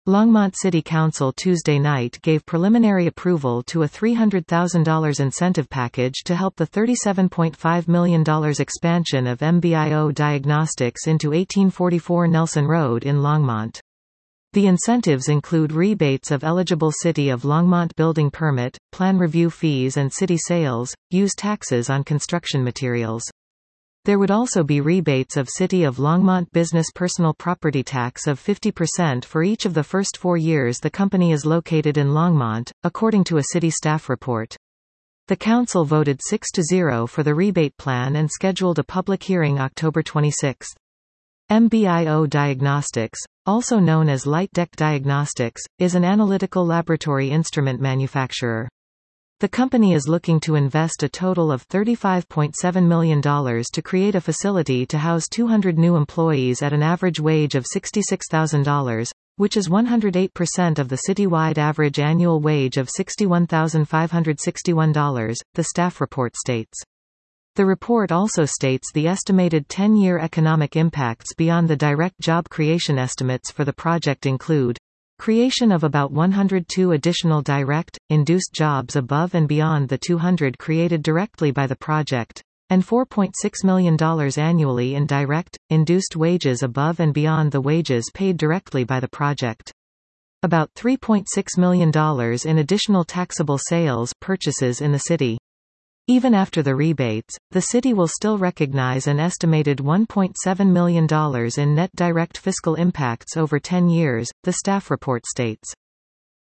Longmont City Council Tuesday night gave preliminary approval to a $300,000 incentive package to help the $37.5 million expansion of MBIO Diagnostics into 1844 Nelson Road in Longmont. The incentives include rebates of eligible City of Longmont building permit, plan review fees and city sales, use taxes on construction materials. There would also be rebates of City of Longmont business personal property tax of 50% for each of the first 4 years the company is located in Longmont, according to a city staff report. The council voted 6-0 for the rebate plan and scheduled a public hearing October 26. MBIO Diagnostics, also known as LightDeck Diagnostics, is an analytical laboratory instrument manufacturer. The company is looking to invest a total of $35.7 million to create a facility to house 200 new employees at an average wage of $66,000, which is 108% of the citywide average annual wage of $61,561, the staff report states. The report also states the estimated 10-year economic impacts beyond the direct job creation estimates for the project include creation of about 102 additional direct, induced jobs above and beyond the 200 created directly by the project, and $4.6 million annually in direct, induced wages above and beyond the wages paid directly by the project. About $3.6 million in additional taxable sales purchases in the city. Even after the rebates, the city will still recognize an estimated $1.7 million in net direct fiscal impacts over 10 years, the staff report states.